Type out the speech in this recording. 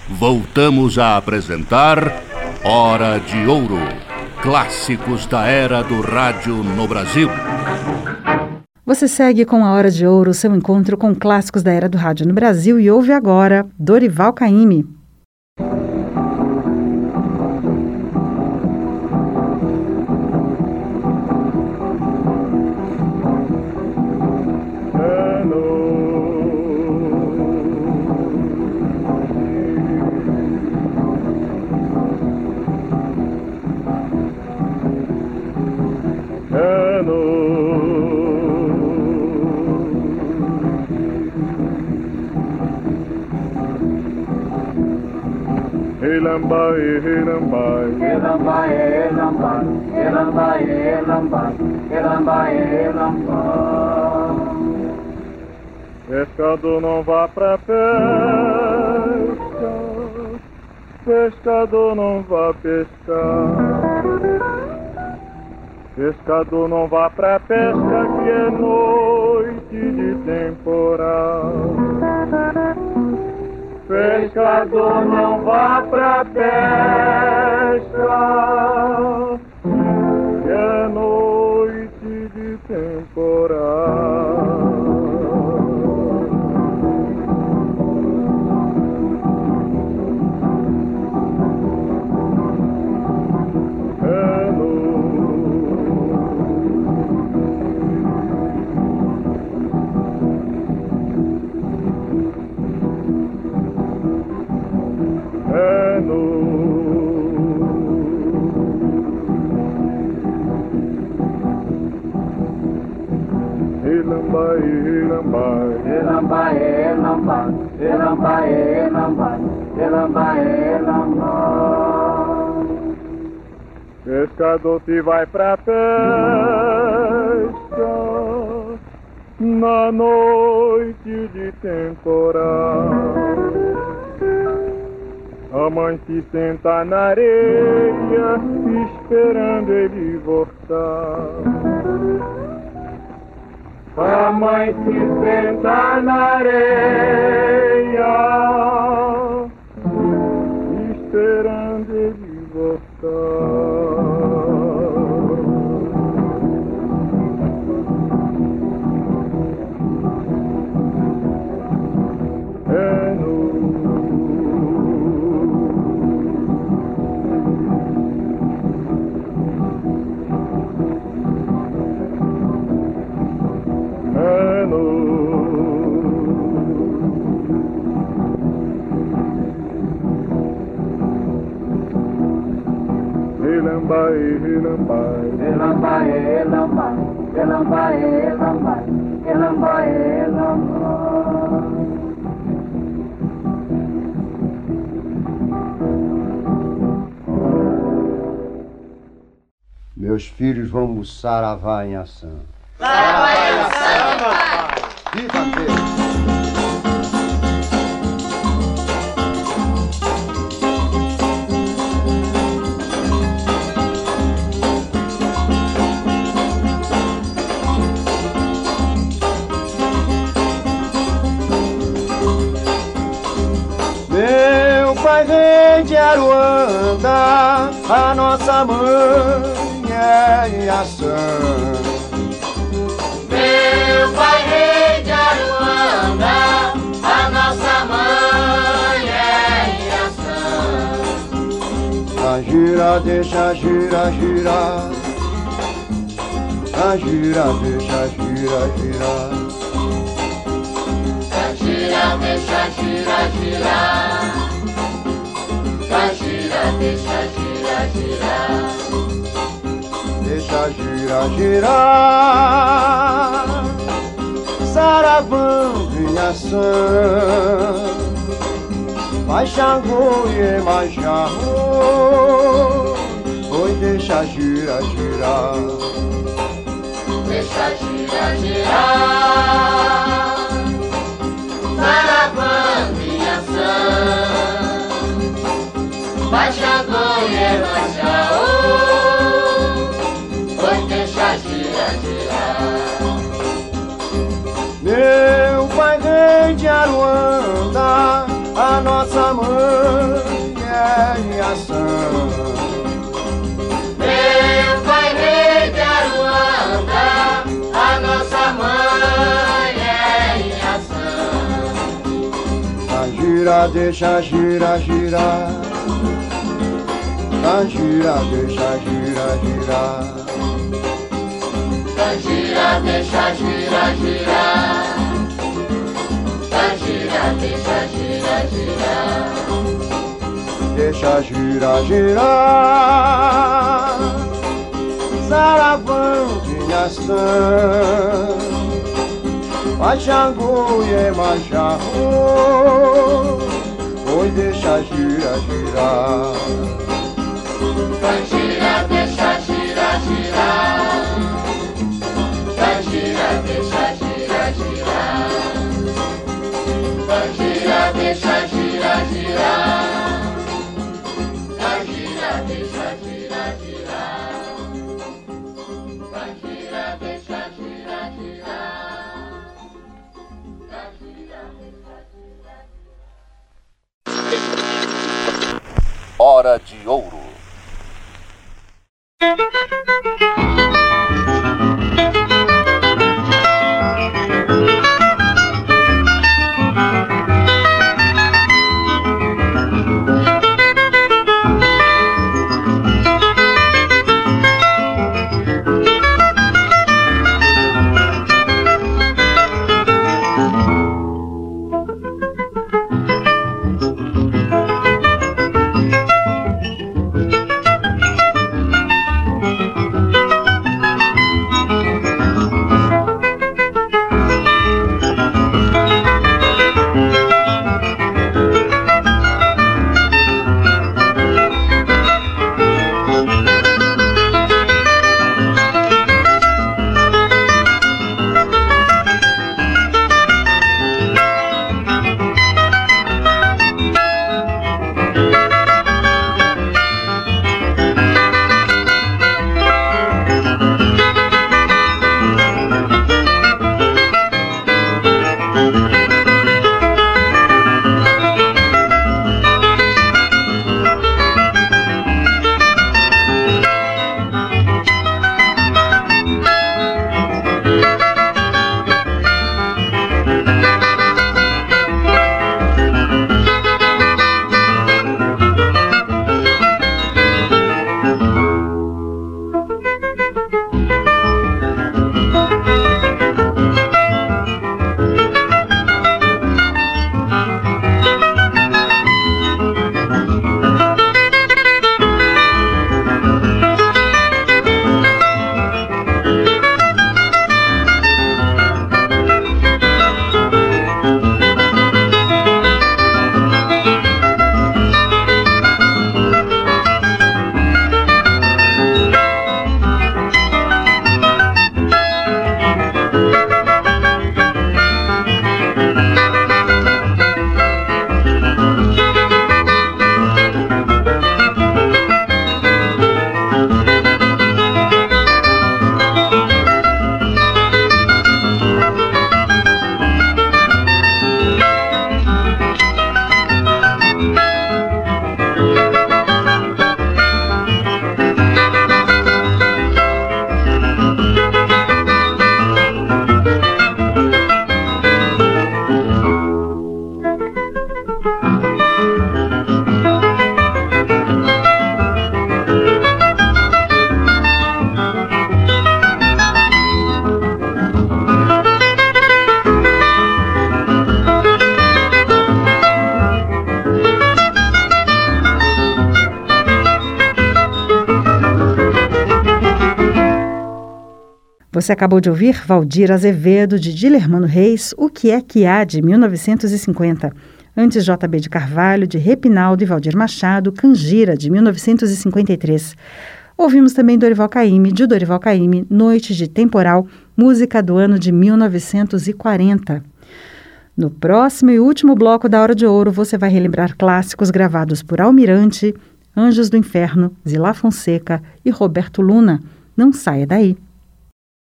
voltamos a apresentar Hora de Ouro, clássicos da era do rádio no Brasil. Você segue com a Hora de Ouro, seu encontro com clássicos da era do rádio no Brasil, e ouve agora Dorival Caymmi. Pescador não vá pra pesca, pescador não vá pescar. Pescador não vá pra pesca, que é noite de temporal. Pescador não vá pra pesca, que é noite de temporal. Pescador se vai pra pesca na noite de temporal. A mãe se senta na areia esperando ele voltar. A mãe se senta na areia esperando ele voltar. Meus filhos vão no Saravá em ação. Saravá em ação! Viva Deus! Meu pai vem de Aruanda, a nossa mãe é Iaçã. Meu pai vem de Aruanda, a nossa mãe é Iaçã. A gira deixa gira, gira. A gira deixa gira, gira. A gira deixa gira, gira. A gira deixa gira, gira. Deixa gira, girar. Saravã em ação. Vai Xangô e Emanjá. Oi, deixa gira, girar. Deixa gira, girar. Saravã em ação. Vai Xangô e Emanjá. Meu pai vem de Aruanda, a nossa mãe Inhaçã. Meu pai rei de Aruanda, a nossa mãe é Inhaçã. Gira, deixa girar, girar. Gira, deixa girar, girar. Gira, deixa girar, girar. Gira, deixa girar, girar. Deixa girar, girar. Saravão de Inhaçã. Vai Xangô e Iemanjá. Oi, deixa girar, girar. Gira, deixa girar, girar. Gira, deixa girar, girar. Gira, deixa girar, girar. Gira, deixa girar, girar. Gira, deixa girar, girar. Hora de Ouro. Você acabou de ouvir Valdir Azevedo, de Dilermano Reis, O Que É Que Há, de 1950. Antes, J.B. de Carvalho, de Repinaldo e Valdir Machado, Canjira, de 1953. Ouvimos também Dorival Caymmi, de Dorival Caymmi, Noites de Temporal, música do ano de 1940. No próximo e último bloco da Hora de Ouro, você vai relembrar clássicos gravados por Almirante, Anjos do Inferno, Zilá Fonseca e Roberto Luna. Não saia daí.